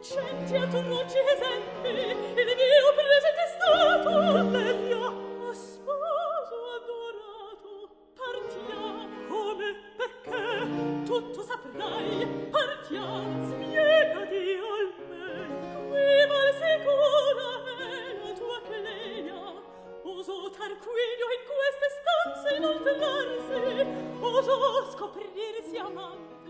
lucenti atroci esempi, il mio presente stato del mio sposo adorato. Partiamo, come, perché, tutto saprai. Partiamo, spiegati almeno. Qui mal sicura è la tua Clelia. Oso Tarquinio in queste stanze inoltrarsi, oso scoprirsi amante.